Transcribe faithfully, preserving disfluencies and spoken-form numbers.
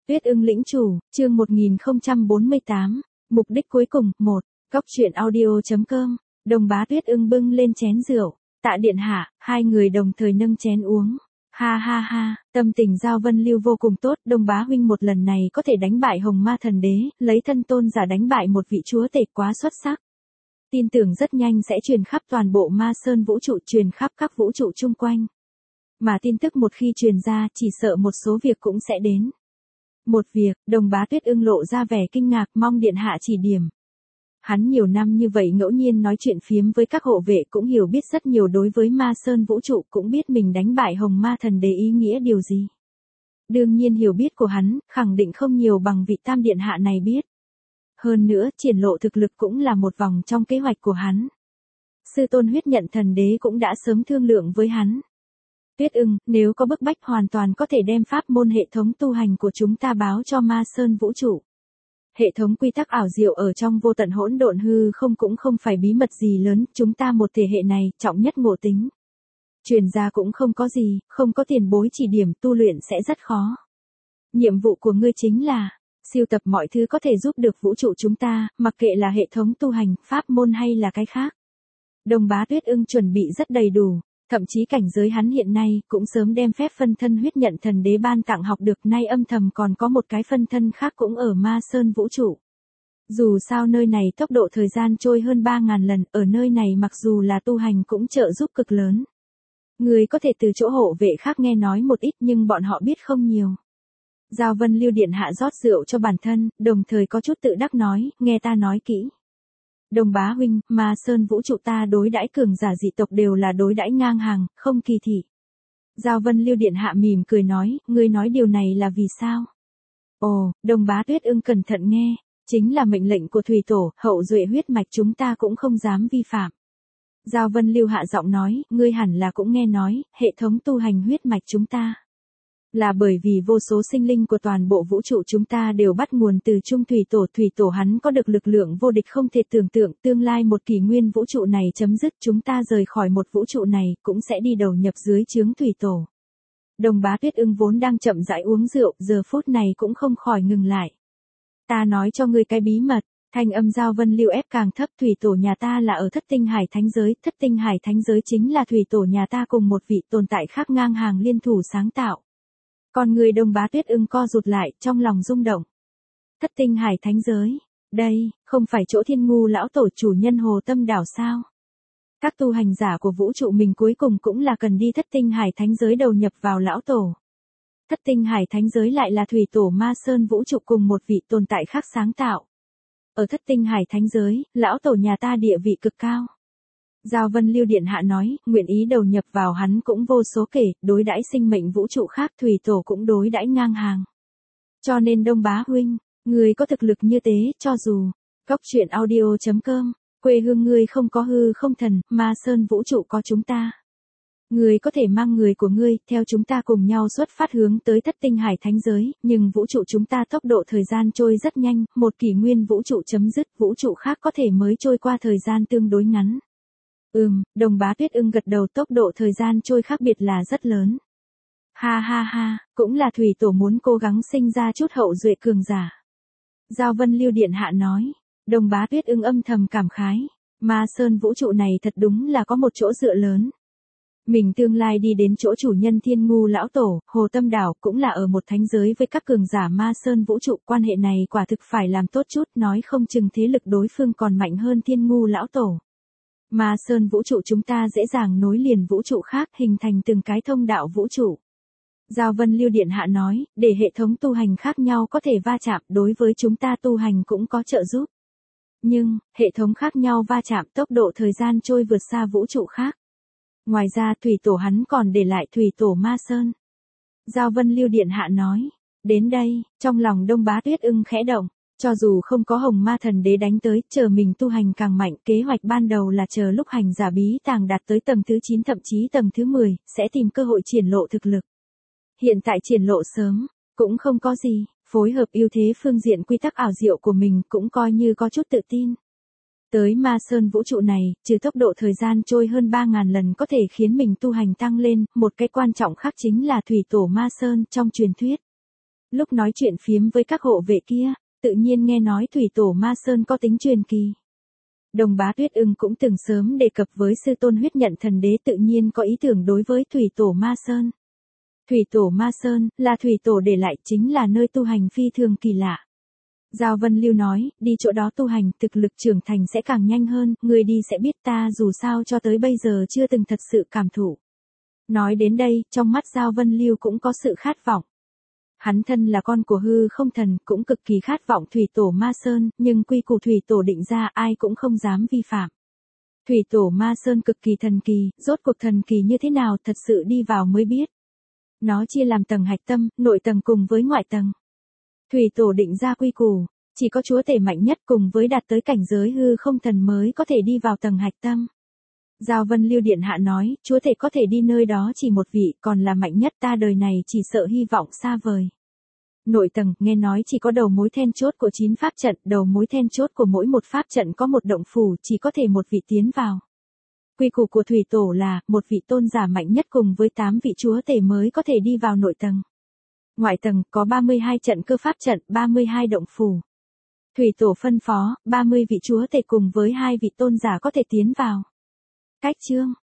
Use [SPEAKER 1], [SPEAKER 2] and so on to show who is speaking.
[SPEAKER 1] Tuyết ưng lĩnh chủ, chương một nghìn không trăm bốn mươi tám, mục đích cuối cùng, một, Góc truyện audio.com, Đồng Bá Tuyết ưng bưng lên chén rượu, Tạ điện hạ, hai người đồng thời nâng chén uống. Ha ha ha, tâm tình Giao Vân Lưu vô cùng tốt, Đồng Bá huynh một lần này có thể đánh bại Hồng Ma Thần Đế, lấy thân tôn giả đánh bại một vị chúa tể quá xuất sắc. Tin tưởng rất nhanh sẽ truyền khắp toàn bộ Ma Sơn vũ trụ, truyền khắp các vũ trụ chung quanh. Mà tin tức một khi truyền ra, chỉ sợ một số việc cũng sẽ đến. Một việc, Đồng Bá Tuyết ưng lộ ra vẻ kinh ngạc, mong điện hạ chỉ điểm. Hắn nhiều năm như vậy ngẫu nhiên nói chuyện phiếm với các hộ vệ, cũng hiểu biết rất nhiều đối với Ma Sơn vũ trụ, cũng biết mình đánh bại Hồng Ma Thần Đế ý nghĩa điều gì. Đương nhiên hiểu biết của hắn, khẳng định không nhiều bằng vị tam điện hạ này biết. Hơn nữa, triển lộ thực lực cũng là một vòng trong kế hoạch của hắn. Sư tôn huyết nhận thần đế cũng đã sớm thương lượng với hắn. Tuyết ưng, nếu có bức bách hoàn toàn có thể đem pháp môn hệ thống tu hành của chúng ta báo cho Ma Sơn vũ trụ. Hệ thống quy tắc ảo diệu ở trong vô tận hỗn độn hư không cũng không phải bí mật gì lớn, chúng ta một thể hệ này, trọng nhất ngộ tính. Truyền ra cũng không có gì, không có tiền bối chỉ điểm tu luyện sẽ rất khó. Nhiệm vụ của ngươi chính là sưu tập mọi thứ có thể giúp được vũ trụ chúng ta, mặc kệ là hệ thống tu hành, pháp môn hay là cái khác. Đồng Bá Tuyết ưng chuẩn bị rất đầy đủ. Thậm chí cảnh giới hắn hiện nay cũng sớm đem phép phân thân huyết nhận thần đế ban tặng học được, nay âm thầm còn có một cái phân thân khác cũng ở Ma Sơn vũ trụ. Dù sao nơi này tốc độ thời gian trôi hơn ba ngàn lần, ở nơi này mặc dù là tu hành cũng trợ giúp cực lớn. Người có thể từ chỗ hộ vệ khác nghe nói một ít nhưng bọn họ biết không nhiều. Giao Vân Lưu điện hạ rót rượu cho bản thân, đồng thời có chút tự đắc nói, nghe ta nói kỹ. Đồng Bá huynh, Ma Sơn vũ trụ ta đối đãi cường giả dị tộc đều là đối đãi ngang hàng, không kỳ thị. Giao Vân Lưu điện hạ mỉm cười nói, ngươi nói điều này là vì sao? Ồ, Đồng Bá Tuyết ưng cẩn thận nghe, chính là mệnh lệnh của thủy tổ, hậu duệ huyết mạch chúng ta cũng không dám vi phạm. Giao Vân Lưu hạ giọng nói, ngươi hẳn là cũng nghe nói, hệ thống tu hành huyết mạch chúng ta. Là bởi vì vô số sinh linh của toàn bộ vũ trụ chúng ta đều bắt nguồn từ Trung Thủy Tổ. Thủy Tổ hắn có được lực lượng vô địch không thể tưởng tượng, tương lai một kỷ nguyên vũ trụ này chấm dứt, chúng ta rời khỏi một vũ trụ này, cũng sẽ đi đầu nhập dưới chướng Thủy Tổ. Đồng Bá Tuyết ưng vốn đang chậm rãi uống rượu, giờ phút này cũng không khỏi ngừng lại. Ta nói cho ngươi cái bí mật, thanh âm Giao Vân Lưu ép càng thấp, Thủy Tổ nhà ta là ở Thất Tinh Hải Thánh Giới, Thất Tinh Hải Thánh Giới chính là Thủy Tổ nhà ta cùng một vị tồn tại khác ngang hàng liên thủ sáng tạo. Còn người Đồng Bá Tuyết ưng co rụt lại, trong lòng rung động. Thất Tinh Hải Thánh Giới, đây, không phải chỗ Thiên Ngu lão tổ chủ nhân Hồ Tâm đảo sao? Các tu hành giả của vũ trụ mình cuối cùng cũng là cần đi Thất Tinh Hải Thánh Giới đầu nhập vào lão tổ. Thất Tinh Hải Thánh Giới lại là thủy tổ Ma Sơn vũ trụ cùng một vị tồn tại khác sáng tạo. Ở Thất Tinh Hải Thánh Giới, lão tổ nhà ta địa vị cực cao. Giao Vân Lưu điện hạ nói, nguyện ý đầu nhập vào hắn cũng vô số kể, đối đãi sinh mệnh vũ trụ khác thủy tổ cũng đối đãi ngang hàng. Cho nên Đông Bá huynh, người có thực lực như thế, cho dù Góc truyện audio.com, quê hương ngươi không có hư không thần, Ma Sơn vũ trụ có chúng ta. Ngươi có thể mang người của ngươi, theo chúng ta cùng nhau xuất phát hướng tới Thất Tinh Hải Thánh Giới, nhưng vũ trụ chúng ta tốc độ thời gian trôi rất nhanh, một kỷ nguyên vũ trụ chấm dứt, vũ trụ khác có thể mới trôi qua thời gian tương đối ngắn. Ừm, Đồng Bá Tuyết ưng gật đầu, tốc độ thời gian trôi khác biệt là rất lớn. Ha ha ha, cũng là thủy tổ muốn cố gắng sinh ra chút hậu duệ cường giả. Giao Vân Lưu điện hạ nói, Đồng Bá Tuyết ưng âm thầm cảm khái, Ma Sơn vũ trụ này thật đúng là có một chỗ dựa lớn. Mình tương lai đi đến chỗ chủ nhân Thiên Ngu lão tổ, Hồ Tâm đảo cũng là ở một thánh giới với các cường giả Ma Sơn vũ trụ, quan hệ này quả thực phải làm tốt chút, nói không chừng thế lực đối phương còn mạnh hơn Thiên Ngu lão tổ. Ma Sơn vũ trụ chúng ta dễ dàng nối liền vũ trụ khác, hình thành từng cái thông đạo vũ trụ. Giao Vân Lưu điện hạ nói, để hệ thống tu hành khác nhau có thể va chạm, đối với chúng ta tu hành cũng có trợ giúp. Nhưng, hệ thống khác nhau va chạm, tốc độ thời gian trôi vượt xa vũ trụ khác. Ngoài ra thủy tổ hắn còn để lại thủy tổ Ma Sơn. Giao Vân Lưu điện hạ nói, đến đây, trong lòng Đông Bá Tuyết ưng khẽ động. Cho dù không có Hồng Ma Thần Đế đánh tới, chờ mình tu hành càng mạnh, kế hoạch ban đầu là chờ lúc hành giả bí tàng đạt tới tầng thứ chín thậm chí tầng thứ mười, sẽ tìm cơ hội triển lộ thực lực. Hiện tại triển lộ sớm, cũng không có gì, phối hợp ưu thế phương diện quy tắc ảo diệu của mình cũng coi như có chút tự tin. Tới Ma Sơn vũ trụ này, trừ tốc độ thời gian trôi hơn ba ngàn lần có thể khiến mình tu hành tăng lên, một cái quan trọng khác chính là thủy tổ Ma Sơn trong truyền thuyết. Lúc nói chuyện phiếm với các hộ vệ kia, tự nhiên nghe nói thủy tổ Ma Sơn có tính truyền kỳ. Đồng Bá Tuyết Ưng cũng từng sớm đề cập với sư tôn huyết nhận thần đế, tự nhiên có ý tưởng đối với thủy tổ Ma Sơn. Thủy tổ Ma Sơn, là thủy tổ để lại, chính là nơi tu hành phi thường kỳ lạ. Giao Vân Lưu nói, đi chỗ đó tu hành, thực lực trưởng thành sẽ càng nhanh hơn, người đi sẽ biết, ta dù sao cho tới bây giờ chưa từng thật sự cảm thụ. Nói đến đây, trong mắt Giao Vân Lưu cũng có sự khát vọng. Hắn thân là con của hư không thần, cũng cực kỳ khát vọng thủy tổ Ma Sơn, nhưng quy củ thủy tổ định ra ai cũng không dám vi phạm. Thủy tổ Ma Sơn cực kỳ thần kỳ, rốt cuộc thần kỳ như thế nào thật sự đi vào mới biết. Nó chia làm tầng hạch tâm, nội tầng cùng với ngoại tầng. Thủy tổ định ra quy củ, chỉ có chúa tể mạnh nhất cùng với đạt tới cảnh giới hư không thần mới có thể đi vào tầng hạch tâm. Giao Vân Lưu Điện Hạ nói, chúa tể có thể đi nơi đó chỉ một vị, còn là mạnh nhất, ta đời này chỉ sợ hy vọng xa vời. Nội tầng, nghe nói chỉ có đầu mối then chốt của chín pháp trận, đầu mối then chốt của mỗi một pháp trận có một động phủ, chỉ có thể một vị tiến vào. Quy củ của thủy tổ là, một vị tôn giả mạnh nhất cùng với tám vị chúa tể mới có thể đi vào nội tầng. Ngoại tầng, có ba mươi hai trận cơ pháp trận, ba mươi hai động phủ. Thủy tổ phân phó, ba mươi vị chúa tể cùng với hai vị tôn giả có thể tiến vào. Cách chương